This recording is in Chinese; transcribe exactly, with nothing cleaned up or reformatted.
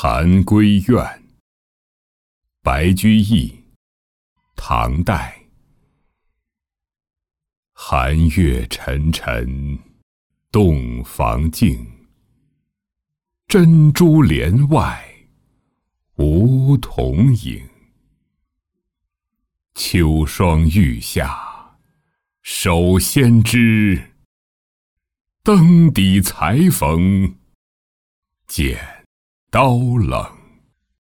寒闺怨，白居易，唐代。寒月沉沉，洞房静。珍珠帘外，梧桐影。秋霜玉下，手先知。灯底裁缝，剪刀冷。